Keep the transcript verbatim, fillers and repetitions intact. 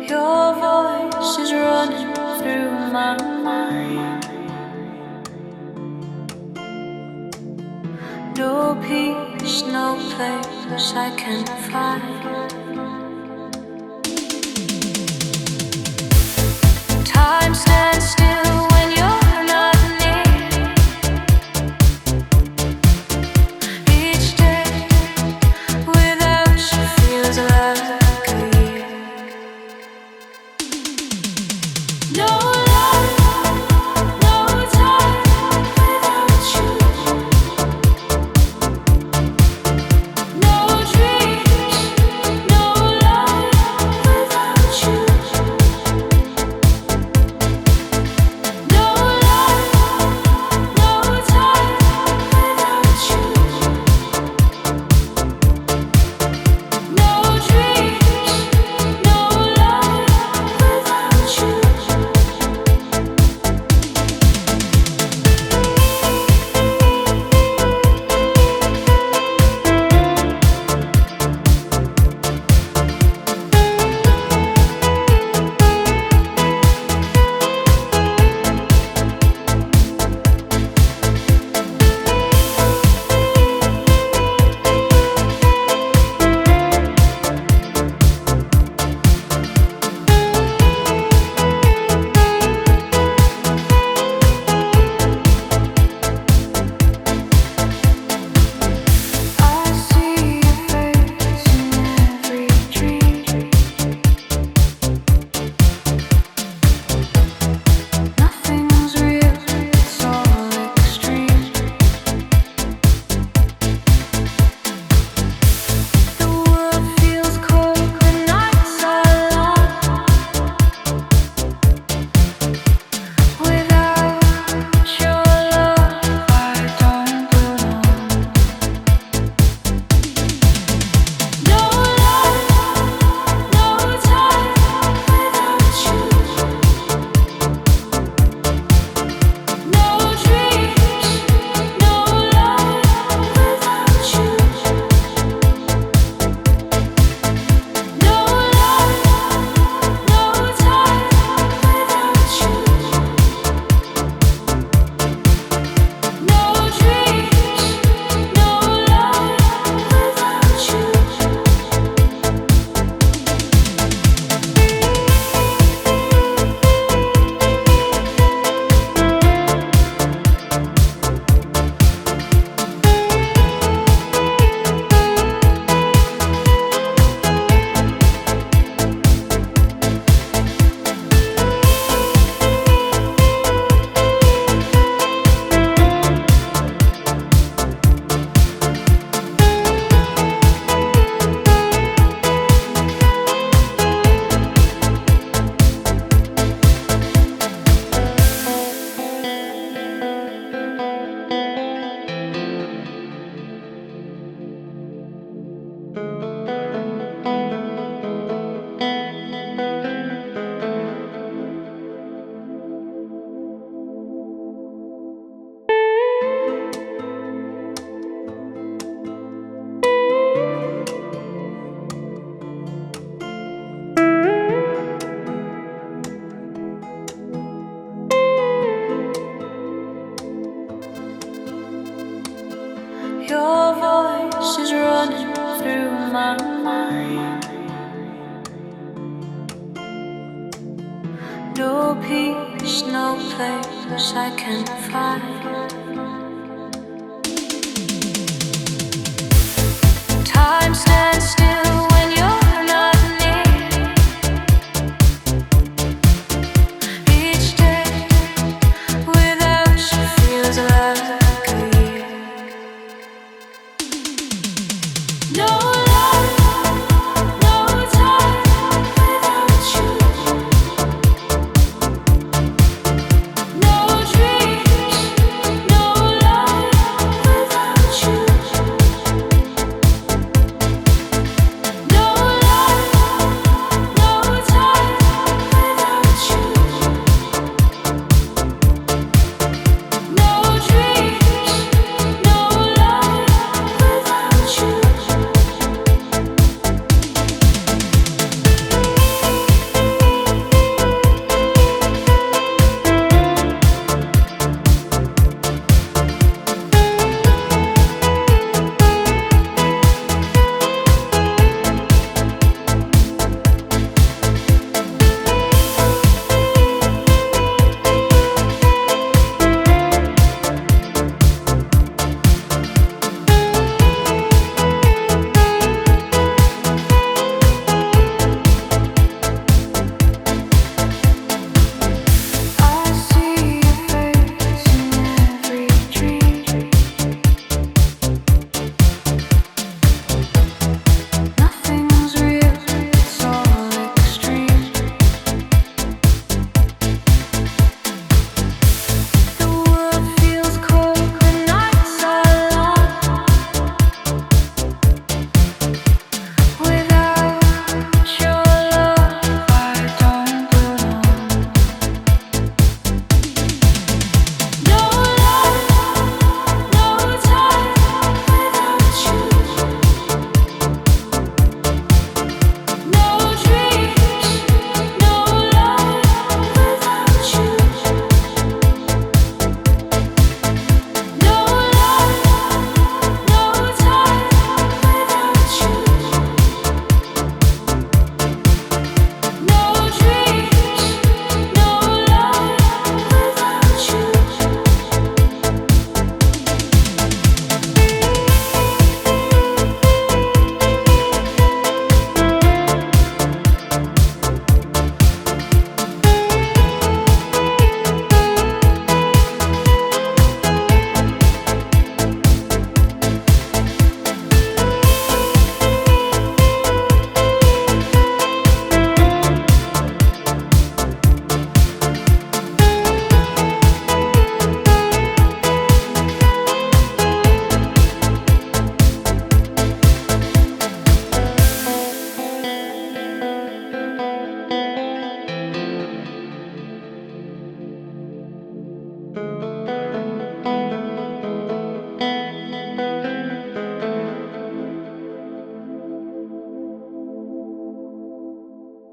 Your voice is running through my mind. No peace, no place I can find. Time stands still when you're not near. Each day without you feels like a year. No love, no time without you. No dreams, no love without you. No love, no time without you. No dreams, no love without you. I see your face in every dream. Nothing's real, it's all extreme. The world feels cold when nights are long. Without your love, I don't belong. No love, no time without you. No dreams, no love without you. No love, no time without you. No dreams, no love without you. Your voice is running through my mind. No peace, no place I can find. Time stands still